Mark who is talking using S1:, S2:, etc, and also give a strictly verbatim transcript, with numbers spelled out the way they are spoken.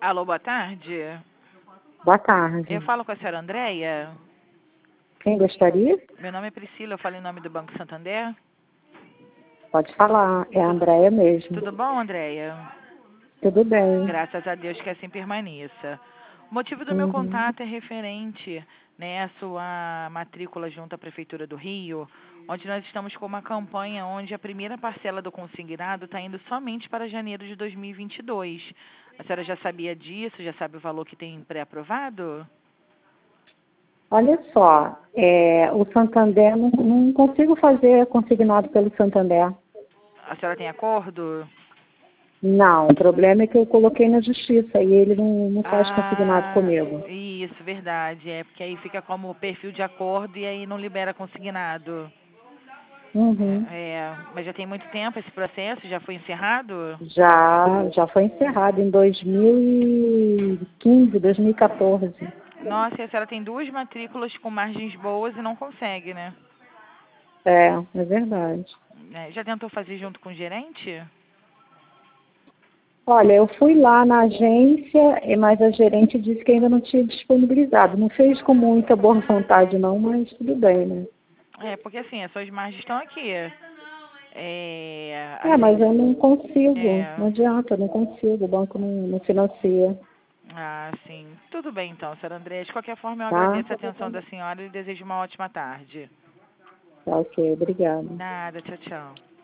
S1: Alô, boa tarde.
S2: Boa tarde.
S1: Eu falo com a senhora Andréia.
S2: Quem gostaria?
S1: Meu nome é Priscila, eu falo em nome do Banco Santander.
S2: Pode falar, é a Andréia mesmo.
S1: Tudo bom, Andréia?
S2: Tudo bem.
S1: Graças a Deus que assim permaneça. O motivo do meu
S2: Uhum.
S1: contato é referente, né, à sua matrícula junto à Prefeitura do Rio, onde nós estamos com uma campanha onde a primeira parcela do consignado está indo somente para janeiro de dois mil e vinte e dois. A senhora já sabia disso? Já sabe o valor que tem pré-aprovado?
S2: Olha só, é, o Santander, não, não consigo fazer consignado pelo Santander.
S1: A senhora tem acordo?
S2: Não, o problema é que eu coloquei na justiça e ele não, não faz consignado
S1: Ah,
S2: comigo.
S1: isso, verdade. É porque aí fica como perfil de acordo e aí não libera consignado.
S2: Uhum.
S1: É, é, mas já tem muito tempo esse processo? Já foi encerrado?
S2: Já, já foi encerrado em dois mil e quinze, dois mil e quatorze.
S1: Nossa, e a senhora tem duas matrículas com margens boas e não consegue, né?
S2: É, é verdade.
S1: É, já tentou fazer junto com o gerente?
S2: Olha, eu fui lá na agência, mas a gerente disse que ainda não tinha disponibilizado. Não fez com muita boa vontade não, mas tudo bem, né?
S1: É, porque assim, as suas margens estão aqui. É,
S2: É, mas
S1: assim,
S2: eu não consigo,
S1: é,
S2: não adianta, eu não consigo, o banco não, não financia,
S1: ah, sim. Tudo bem então, senhora André. De qualquer forma, eu
S2: tá?
S1: agradeço a atenção da senhora e desejo uma ótima tarde.
S2: Tá ok, obrigada.
S1: Nada, tchau, tchau.